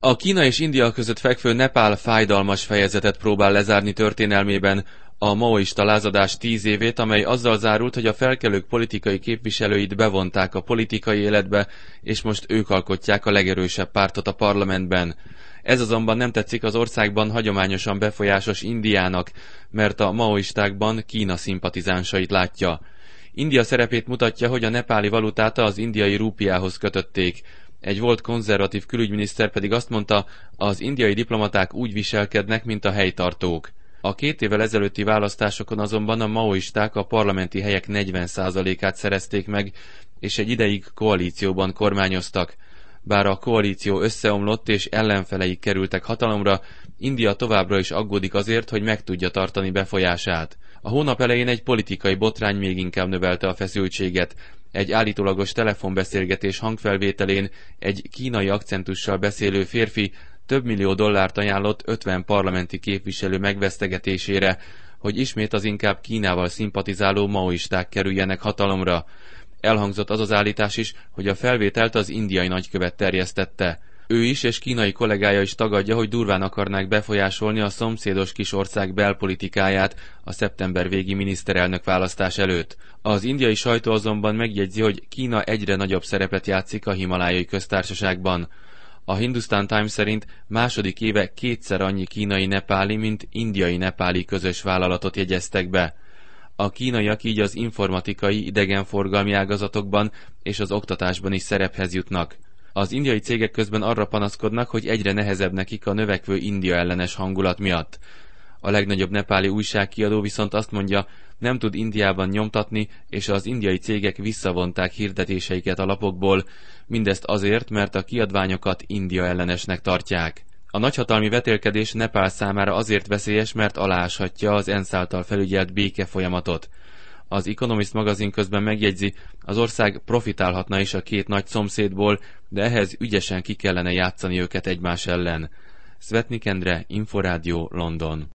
A Kína és India között fekvő Nepál fájdalmas fejezetet próbál lezárni történelmében, a maoista lázadás 10 évét, amely azzal zárult, hogy a felkelők politikai képviselőit bevonták a politikai életbe, és most ők alkotják a legerősebb pártot a parlamentben. Ez azonban nem tetszik az országban hagyományosan befolyásos Indiának, mert a maoistákban Kína szimpatizánsait látja. India szerepét mutatja, hogy a nepáli valutát az indiai rúpiához kötötték. Egy volt konzervatív külügyminiszter pedig azt mondta, az indiai diplomaták úgy viselkednek, mint a helytartók. A 2 évvel ezelőtti választásokon azonban a maoisták a parlamenti helyek 40%-át szerezték meg, és egy ideig koalícióban kormányoztak. Bár a koalíció összeomlott és ellenfeleik kerültek hatalomra, India továbbra is aggódik azért, hogy meg tudja tartani befolyását. A hónap elején egy politikai botrány még inkább növelte a feszültséget. Egy állítólagos telefonbeszélgetés hangfelvételén egy kínai akcentussal beszélő férfi több millió dollárt ajánlott 50 parlamenti képviselő megvesztegetésére, hogy ismét az inkább Kínával szimpatizáló maoisták kerüljenek hatalomra. Elhangzott az az állítás is, hogy a felvételt az indiai nagykövet terjesztette. Ő is és kínai kollégája is tagadja, hogy durván akarnák befolyásolni a szomszédos kis ország belpolitikáját a szeptember végi miniszterelnök választás előtt. Az indiai sajtó azonban megjegyzi, hogy Kína egyre nagyobb szerepet játszik a Himalájai köztársaságban. A Hindustan Times szerint második éve 2-szer annyi kínai-nepáli, mint indiai-nepáli közös vállalatot jegyeztek be. A kínaiak így az informatikai, idegenforgalmi ágazatokban és az oktatásban is szerephez jutnak. Az indiai cégek közben arra panaszkodnak, hogy egyre nehezebb nekik a növekvő India ellenes hangulat miatt. A legnagyobb nepáli újságkiadó viszont azt mondja, nem tud Indiában nyomtatni, és az indiai cégek visszavonták hirdetéseiket a lapokból, mindezt azért, mert a kiadványokat India ellenesnek tartják. A nagyhatalmi vetélkedés Nepál számára azért veszélyes, mert alááshatja az ENSZ által felügyelt békefolyamatot. Az Economist magazin közben megjegyzi, az ország profitálhatna is a 2 nagy szomszédból, de ehhez ügyesen ki kellene játszani őket egymás ellen. Szvetnik Endre, Inforádió, London.